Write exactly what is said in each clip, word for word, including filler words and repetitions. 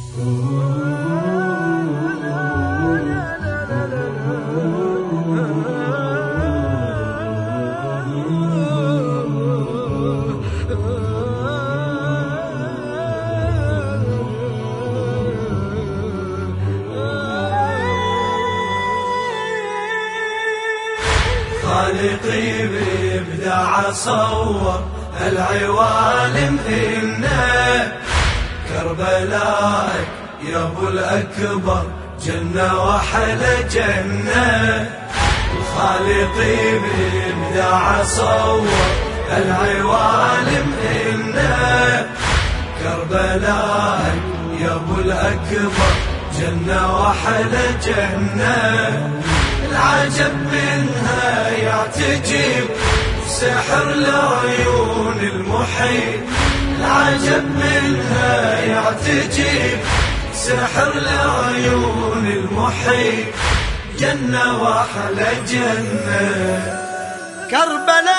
خالقي بإبداع صور العوالم إنك كربلائك يا ابو الأكبر جنة وحلى جنة. خالقي بإبداع صور العوالم إنك كربلائك يا ابو الأكبر جنة وحلى جنة. العجب منها يعتجب سحر العيون المحيط. العجب منها يعتجب سحر العيون المحيط جنة وحلى جنة. كربلاء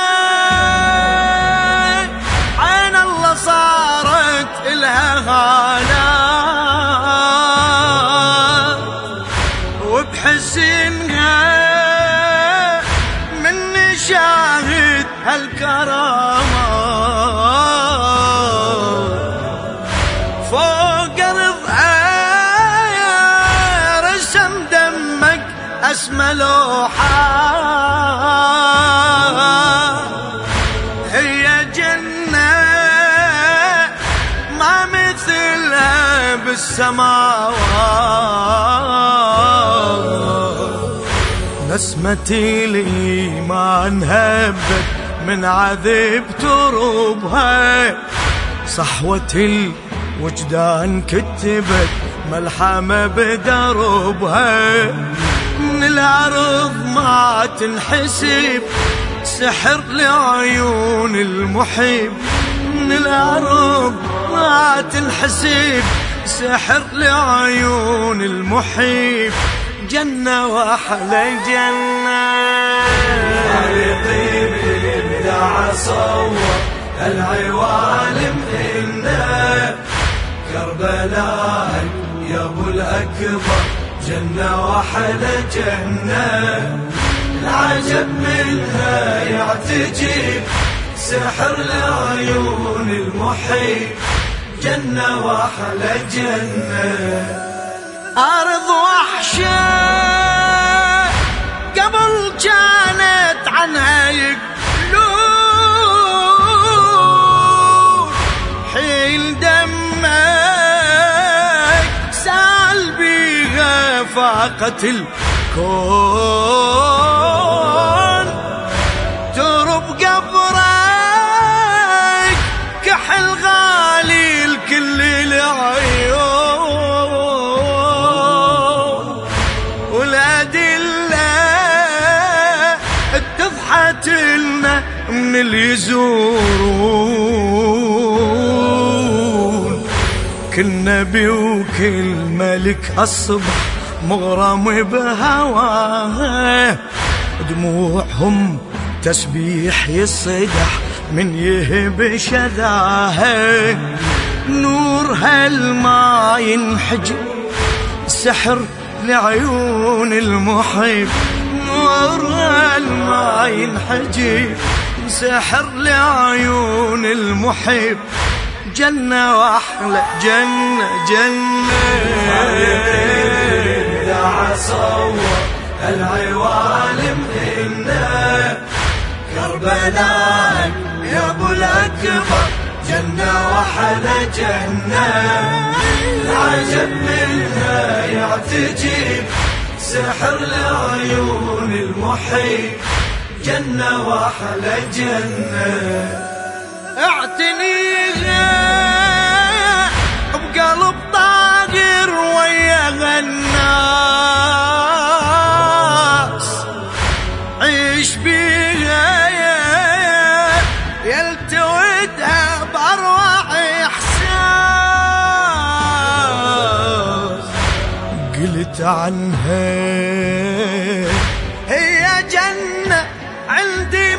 عين الله صارت إلها غالة وبحسنها من شاهد هالكرامة فوق رضعها رسم دمك أسمى لوحة. هي جنة ما مثلها بالسماوات. نسمتي الإيمان هبت من عذب تربها. صحوة الوجدان كتبت ملحمة بدربها. من العرض ما تنحسب سحر لعيون المحب. من العرض ما تنحسب سحر لعيون المحب جنة وحلى جنة. خالقي بإبداع صور العوالم إنك كربلائك يا ابو الأكبر جنة وحلى جنة. العجب منها يعتجب سحر العيون المحيط جنة وحلى جنة. أرض وحشة قبل كانت عنها يقولون حيل دمك سال بيها فاقت الكون. ترب قبرك كحل غالي الكل العيون. والأدلة اتضحت لنا من اللي يزورون. كل نبي وكل ملك الصبح مغرم بهواه. دموعهم تسبيح يصدح من يهب شذاها. نور هالما ينحجب سحر لعيون المحب. نور هالما ينحجب سحر لعيون المحب جنة وأحلى جنة جنة. إبداع صور العوالم إنك كربلاء يا ابو الأكبر جنة وحلى جنة. العجب منها يعتجب سحر العيون المحيط جنة وحلى جنة. اعتنيها بقلب طاهر ويا الناس. عيش بيها يلتوتها بأروع إحساس. قلت عنها هي جنة عندي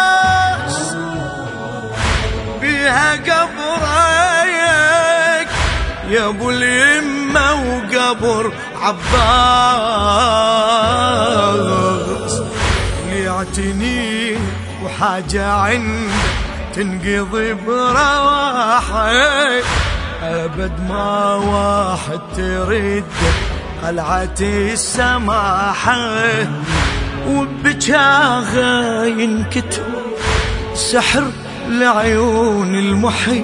مقياس. بها قبرك يا ابو اليمة وقبر عباس، يعتني وحاجة عندك تنقضي برواحه، أبد ما واحد ترد قلعة السماحة، وبجاغه ينكتب سحر لعيون المحب،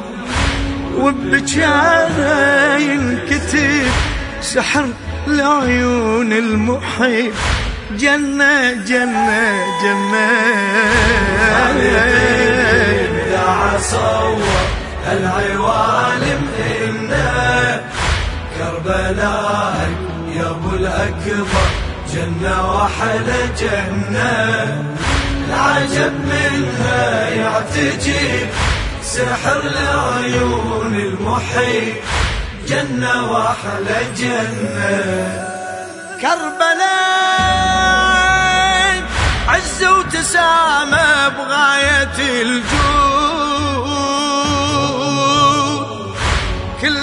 وبجاغه ينكتب سحر لعيون المحب، جنة جنة جنة. إذا صور العوالم إنه كربلاء يا ابو الأكبر، جنة وحلا جنة، العجب منها يعتجب سحر لعيون المحيط، جنة وحلا جنة. كربلاء عز وتسامى بغاية الجود، كل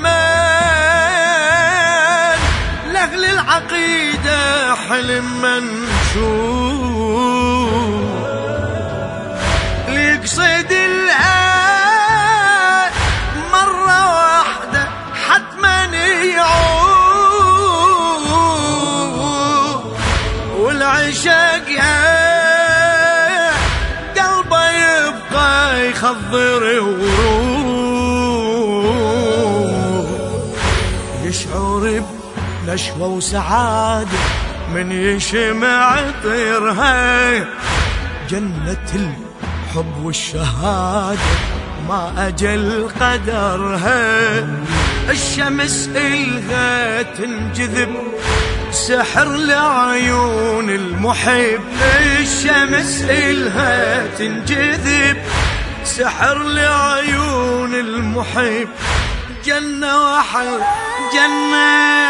زمان لأهل العقيدة حلم منشود، ليقصد الآن مرة واحدة حتما يعود، والعشاق يا قلبه يبقى يخضر ورود، يشعر بنشوة وسعادة من يشمع طيرها، جنة الحب والشهادة ما أجل قدرها، الشمس إلها تنجذب سحر لعيون المحب، الشمس إلها تنجذب سحر لعيون المحب، جنة وحل جنة.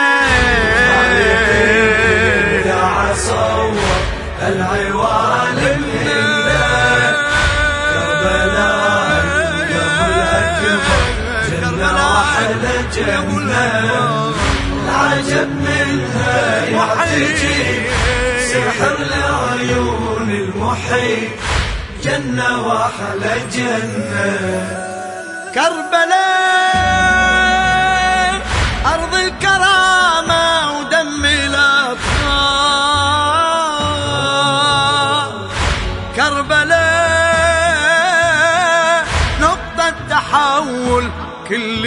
إذا صور العوالم إلا كربلاء يا ابو الأكبر، جنة وحلا جنة، العجب منها يعتجب سحر لعيون المحيط، جنة وحلا جنة. كربلاء أرض الكرامة ودم الأطهار، كربلاء نقطة تحول كل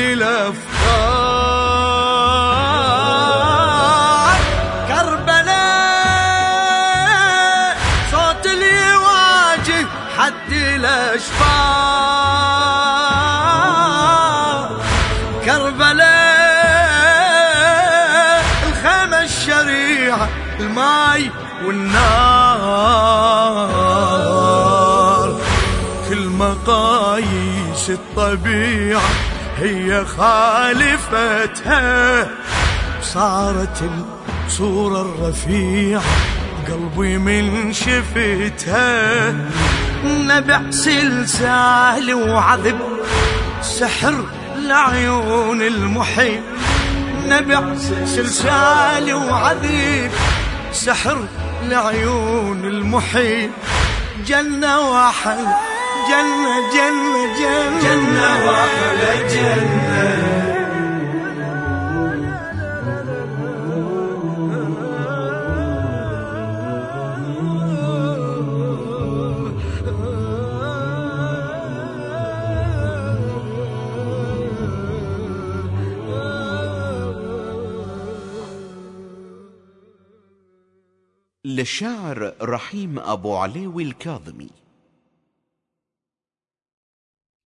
الأفكار، كربلاء صوت اللي يواجه حد الأشفار، كربلاء الخيمة الشريعة الماي والنار، كل مقاييس الطبيعة هي خالفتها، صارت الصورة الرفيعة قلبي من شفتها، نبع سلسال وعذب سحر لعيون المحيط، نبع سلسال وعذب سحر لعيون المحيط، جنة وحل جنة جنة جنة, جنة وحل جنة. للشاعر رحيم أبو عليوي الكاظمي.